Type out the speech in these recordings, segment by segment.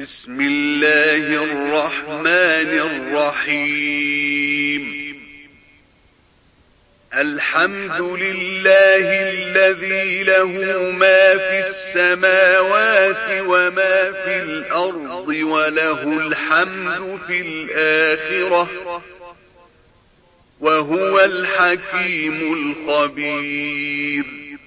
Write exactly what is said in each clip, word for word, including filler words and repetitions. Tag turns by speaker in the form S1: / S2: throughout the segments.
S1: بسم الله الرحمن الرحيم. الحمد لله الذي له ما في السماوات وما في الأرض وله الحمد في الآخرة وهو الحكيم الخبير.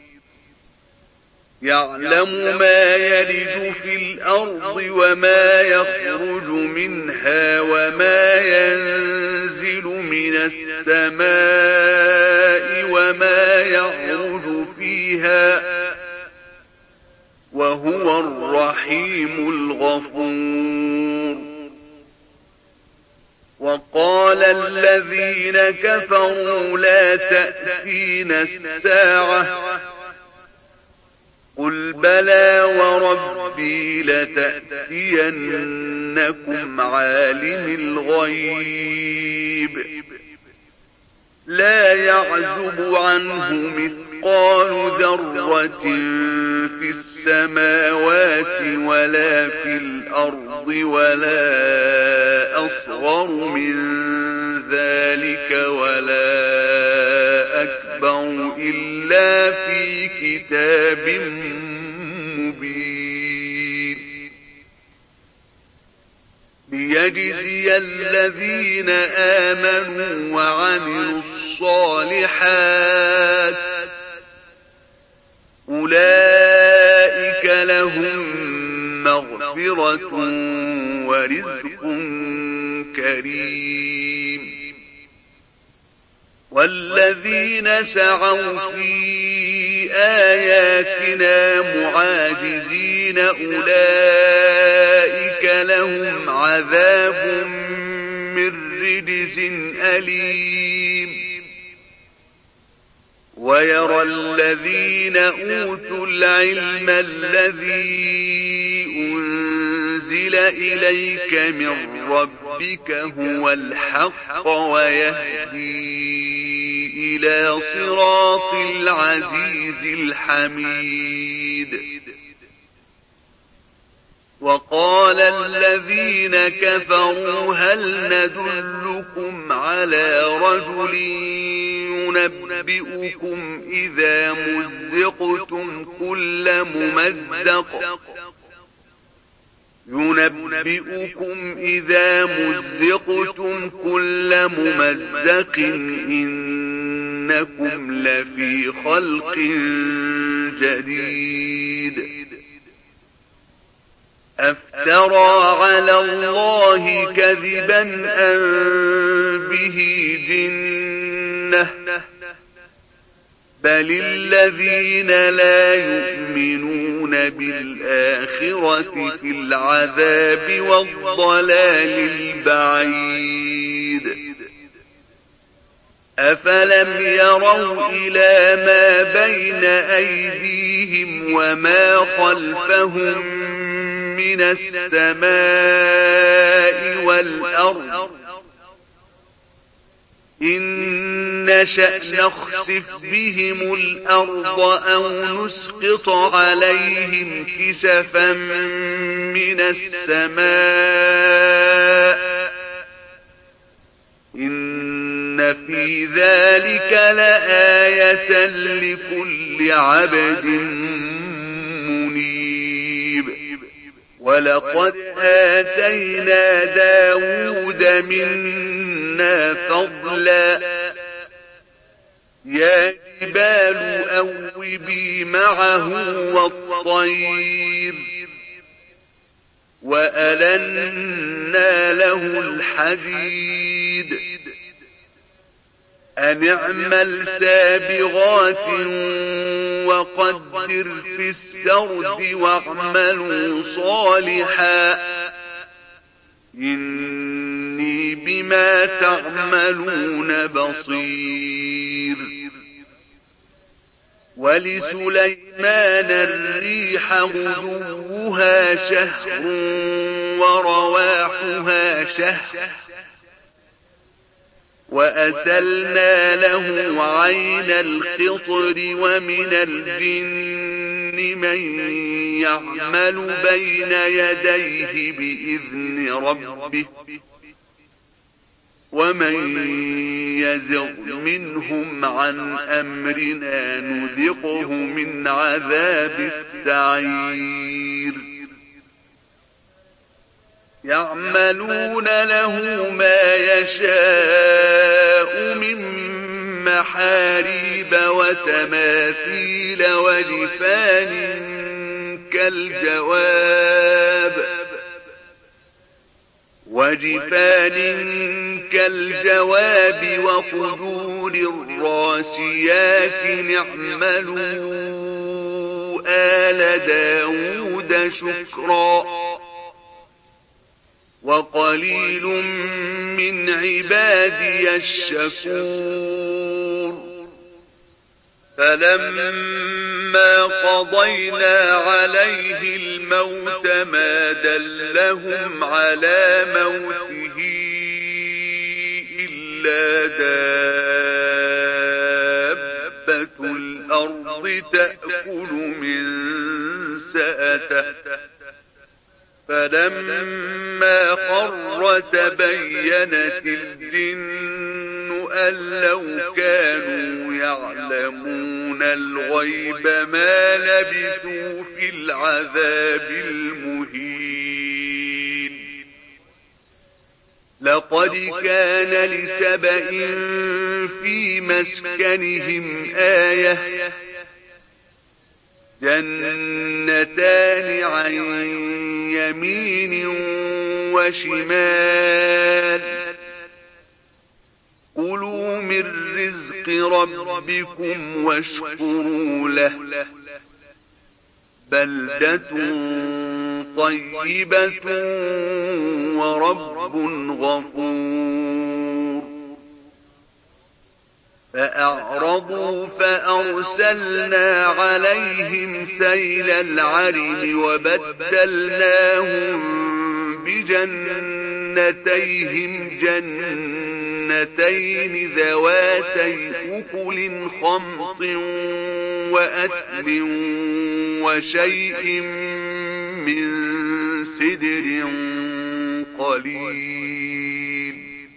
S1: يعلم ما يلج في الأرض وما يخرج منها وما ينزل من السماء وما يعرج فيها وهو الرحيم الغفور. وقال الذين كفروا لا تأتينا الساعة قل بلى وربي لتأتينكم عالم الغيب لا يعزب عنه مثقال ذرة في السماوات ولا في الأرض ولا أصغر من ذلك ولا أكبر إلا في كتاب مبين. ليجزي الذين آمنوا وعملوا الصالحات أولئك لهم مغفرة ورزق كريم. والذين سعوا في آياتنا معاجزين أولئك لهم عذاب من رجز أليم. ويرى الذين أوتوا العلم الذي أنزل إليك من ربك هو الحق ويهدي إلى صراط العزيز الحميد. وقال الذين كفروا هل ندلكم على رجل ينبئكم إذا مزقتم كل ممزق ينبئكم إذا مزقتم كل ممزق إنكم لفي خلق جديد. أفترى على الله كذبا أم به جنة بل الذين لا يؤمنون بالآخرة في العذاب والضلال البعيد. أفلم يروا إلى ما بين أيديهم وما خلفهم من السماء والأرض إن نشأ نخسف بهم الأرض أو نسقط عليهم كسفا من السماء إن في ذلك لآية لكل عبد منيب. ولقد آتينا داود منا فضلا يا جبال أوبي معه والطير وألنا له الحديد أن اعمل سابغات وقدر في السرد واعملوا صالحا إني بما تعملون بصير. ولسليمان الريح غدوها شهر ورواحها شهر وأسلنا له عين الخطر ومن الجن من يعمل بين يديه بإذن ربه ومن يزغ منهم عن أمرنا نذقه من عذاب السعير يعملون له ما يشاء من محاريب وتماثيل وجفان كالجواب وجفان كالجواب وقدور الراسيات اعملوا آل داود شكرا وقليل من عبادي الشكور فلما قضينا عليه الموت ما دلهم على موته إلا دابة الأرض تأكل من سأته فلما خر تبينت الجن أن لو كانوا يعلمون الغيب ما لبثوا في العذاب المهين لقد كان لسبإ في مسكنهم آية جنتان عن يمين وشمال كلوا من رزق ربكم واشكروا له بلدة طيبة ورب غفور فأعرضوا فأرسلنا عليهم سيل العرم وبدلناهم بجنتيهم جنتين ذواتي أكل خمط وأثل وشيء من سدر قليل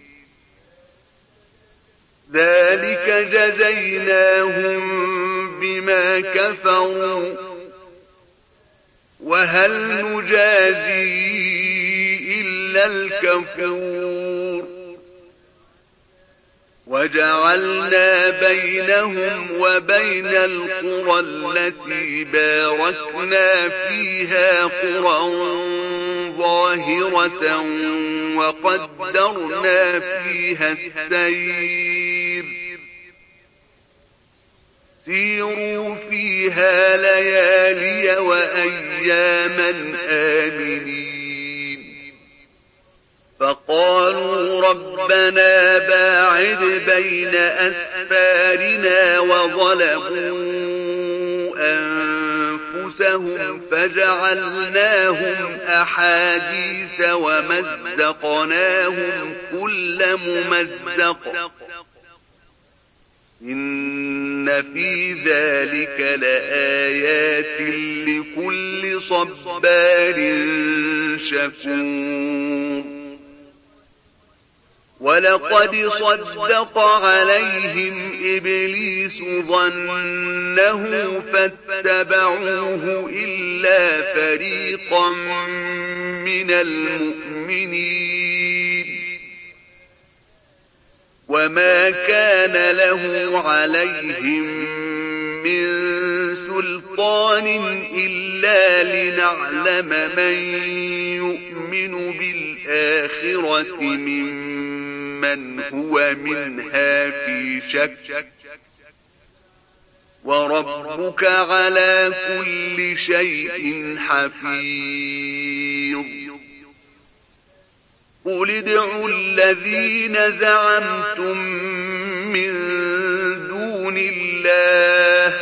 S1: ذلك جزيناهم بما كفروا وهل نجازي إلا الكفور وجعلنا بينهم وبين القرى التي باركنا فيها قرى ظاهرة وقدرنا فيها السير سيروا فيها ليالي وأياما آمنين فقالوا ربنا باعد بين أسفارنا وظلموا أنفسهم فجعلناهم أحاديث ومزقناهم كل ممزق إن في ذلك لآيات لكل صبار شكور ولقد صدق عليهم إبليس ظنه فاتبعوه إلا فريقا من المؤمنين وما كان له عليهم من سلطان إلا لنعلم من يؤمن بالآخرة ممن هو منها في شك وربك على كل شيء حفيظ قل ادعوا الذين زعمتم من دون الله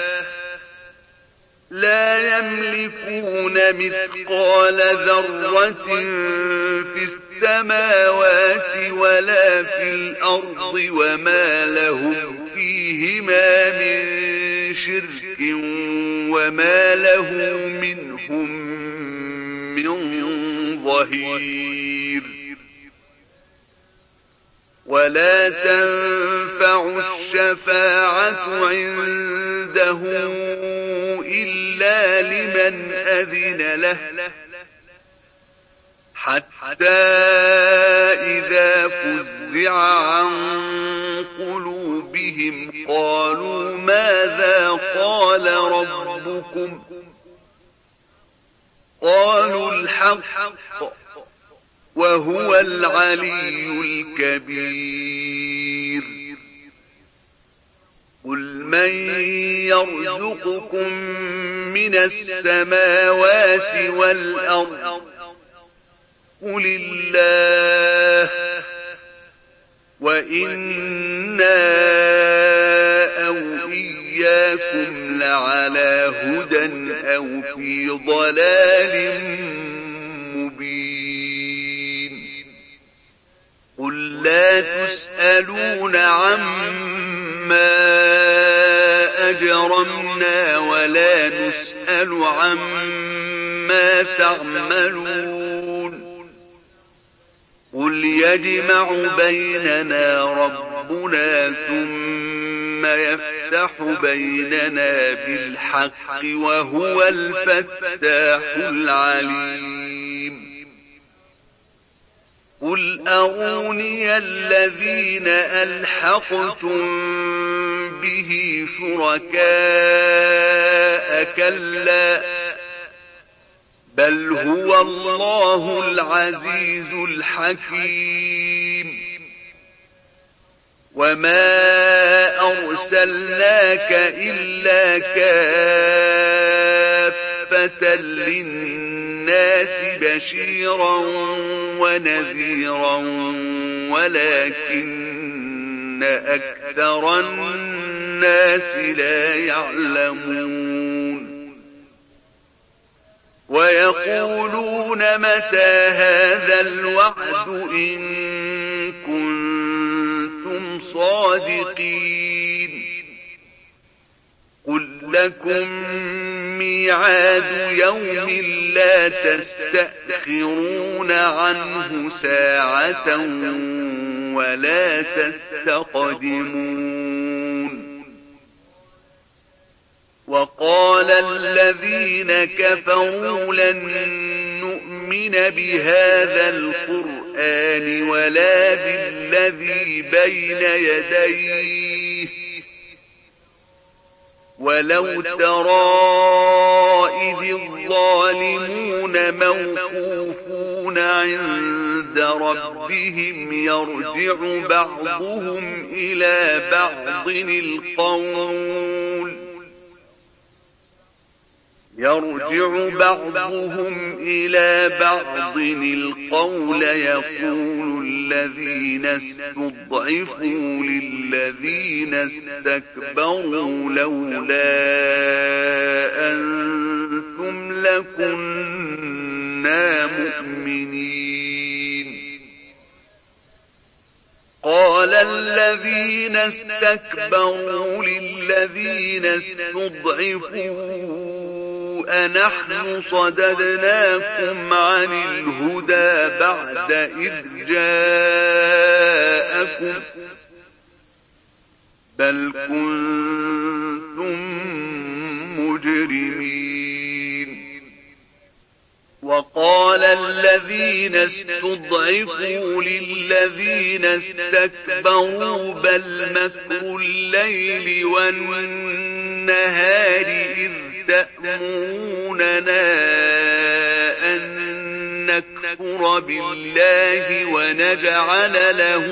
S1: لا يملكون مثقال ذرة في السماوات ولا في الأرض وما لهم فيهما من شرك وما له منهم من ظهير ولا تنفع الشفاعة عنده إلا لمن أذن له حتى إذا فزع عن قلوبهم قالوا ماذا قال ربكم قالوا الحق وهو العلي الكبير قل من يرزقكم من السماوات والأرض قل الله وإنا أو إياكم لعلى هدى أو في ضلال مبين قل لا تسألون عما أجرمنا ولا نسأل عما تعملون قل يجمع بيننا ربنا ثم يفتح بيننا بالحق وهو الفتاح العليم قل أروني الذين ألحقتم به شركاء كلا بل هو الله العزيز الحكيم وما أرسلناك إلا كافة للناس بشيرا ونذيرا ولكن أكثر الناس لا يعلمون ويقولون متى هذا الوعد إن كنتم صادقين قل لكم ميعاد يوم لا تستأخرون عنه ساعة ولا تستقدمون وقال الذين كفروا لن نؤمن بهذا القرآن ولا بالذي بين يديه ولو ترى إذ الظالمون موقوفون عند ربهم يرجع بعضهم إلى بعض القول يرجع بعضهم إلى بعض القول يقول الذين استضعفوا للذين استكبروا لولا أنتم لكنا مؤمنين قال الذين استكبروا للذين استضعفوا أنحن صددناكم عن الهدى بعد إذ جاءكم بل كنتم مجرمين وقال الذين استضعفوا للذين استكبروا بل مكر الليل والنهار إذ تأمروننا أن نكفر بالله ونجعل له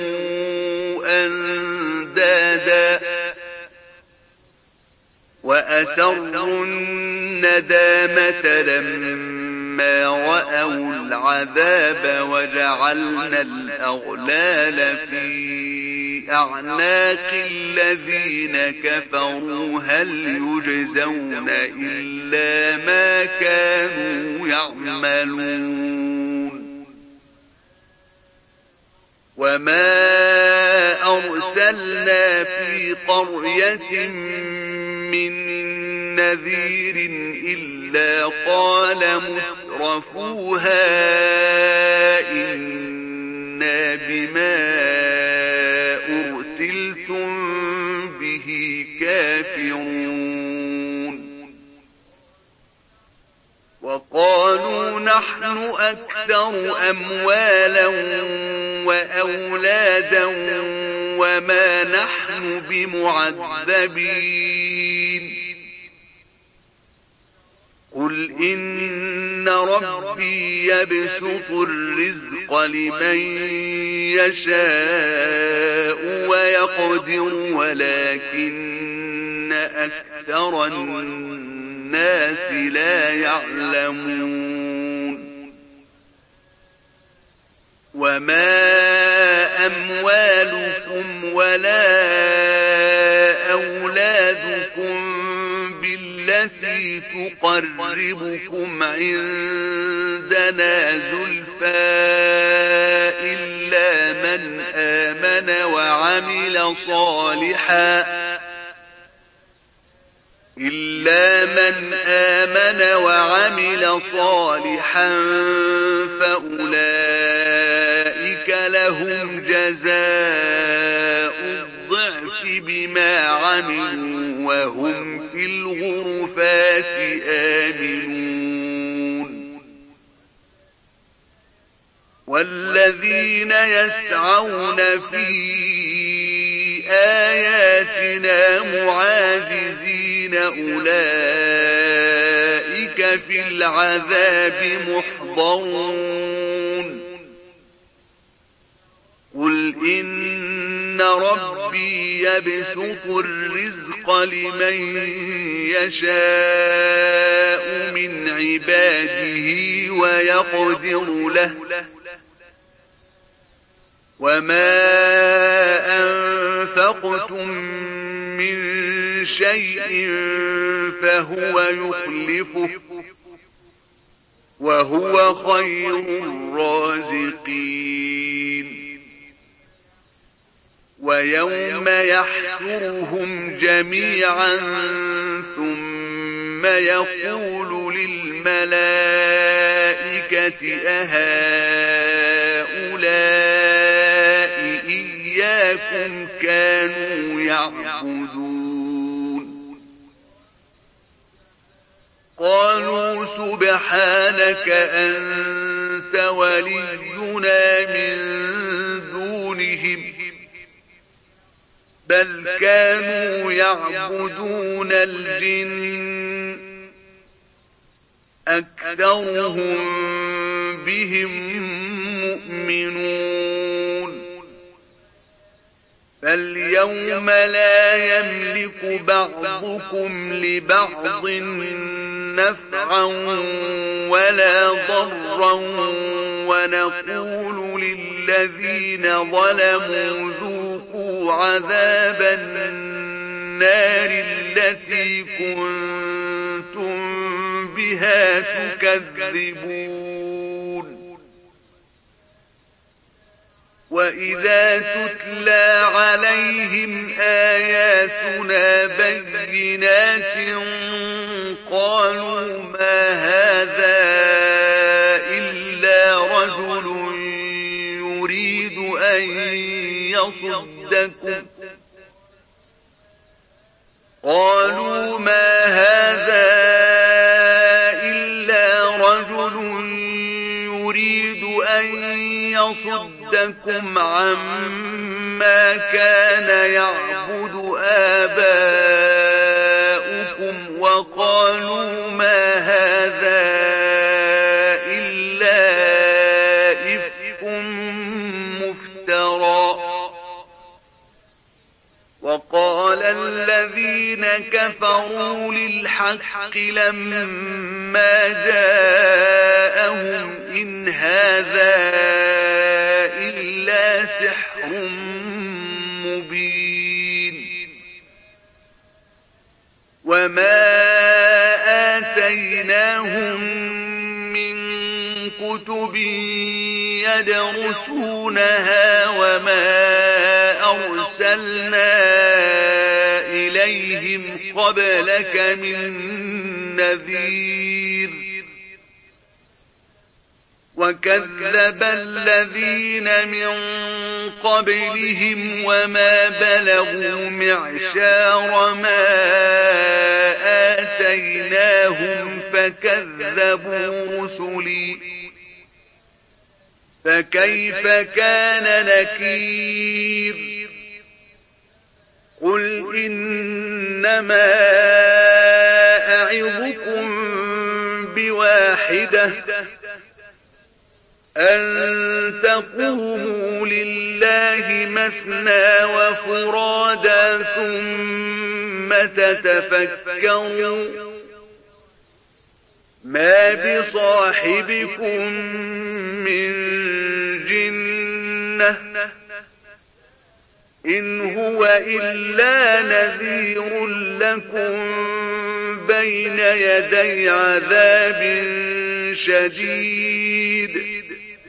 S1: أندادا وأسروا الندامة لما رأوا العذاب وجعلنا الأغلال في أعناق الذين كفروا هل يجزون إلا ما كانوا يعملون وما أرسلنا في قرية من نذير إلا قال مترفوها إنا بما أرسلتم به كافرون وقالوا نحن أكثر أموالا وأولادا وما نحن بمعذبين قل إن ربي يبسط الرزق لمن يشاء ويقدر ولكن أكثر الناس لا يعلمون وما أموالكم ولا أولادكم بالتي تقربكم عندنا زلفى إلا من آمن وعمل صالحا إلا من آمن وعمل صالحا فأولئك لهم جزاء الضعف بما عملوا وهم في الغرفات آمنون والذين يسعون في آياتنا معاجزين أولئك في العذاب محضرون قل إن ربي يبسط الرزق لمن يشاء من عباده ويقدر له وما أنفقتم من شيء فهو يخلفه وهو خير الرازقين ويوم يحشرهم جميعا ثم يقول للملائكة أهؤلاء إياكم كانوا يعبدون قالوا سبحانك أنت ولينا من دونهم بل كانوا يعبدون الجن أكثرهم بهم مؤمنون فاليوم لا يملك بعضكم لبعض نفعا ولا ضرا ونقول للذين ظلموا ذوقوا عذاب النار التي كنتم بها تكذبون وإذا تتلى عليهم آياتنا بينات قالوا ما هذا إلا رجل يريد أن يصدكم قالوا ما هذا إلا رجل يريد أن يصدكم عما كان يعبد آباؤكم وقالوا ما هذا إلا إفك مفترى وقال الذين كفروا للحق لما جاءهم إن هذا إلا سحر مبين وما آتيناهم من كتب يدرسونها وما أرسلنا إليهم قبلك من نذير وكذب الذين من قبلهم وما بلغوا معشار ما آتيناهم فكذبوا رسلي فكيف كان نكير قل إنما أعظكم بواحدة أن تقوموا لله مثنى وفرادا ثم تتفكروا ما بصاحبكم من جنة إن هو إلا نذير لكم بين يدي عذاب شديد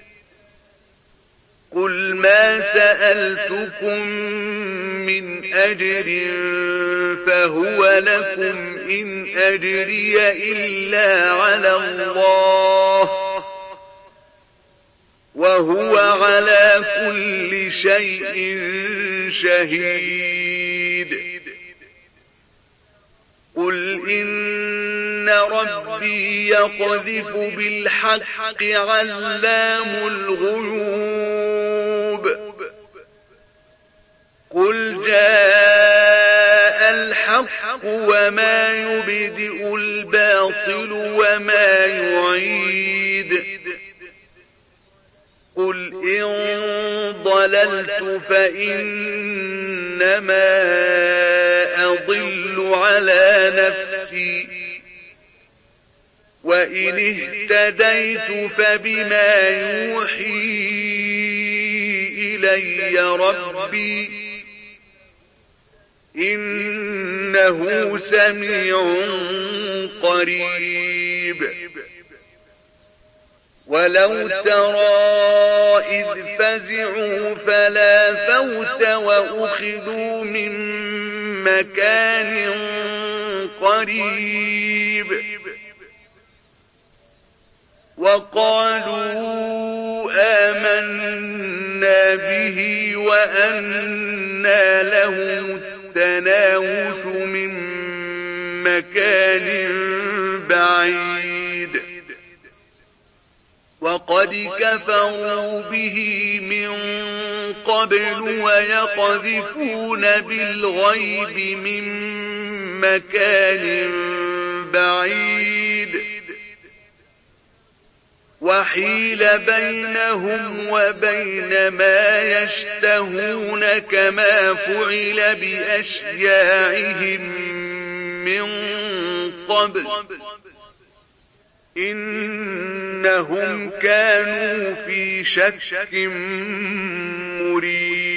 S1: قل ما سألتكم من أجر فهو لكم إن أجري إلا على الله وهو على كل شيء شهيد قل إن ربي يقذف بالحق علام الغيوب قل جاء الحق وما يبدئ الباطل وما يعيد قل إن ضللت فإنما أضل على نفسي وإن اهتديت فبما يوحي إلي ربي إنه سميع قريب ولو ترى إذ فزعوا فلا فوت وأخذوا من مكان قريب وقالوا آمنا به وأنى لهم التناوش من مكان بعيد وقد كفروا به من قبل ويقذفون بالغيب من مكان بعيد وحيل بينهم وبين ما يشتهون كما فعل بأشياعهم من قبل إنهم كانوا في شك مريب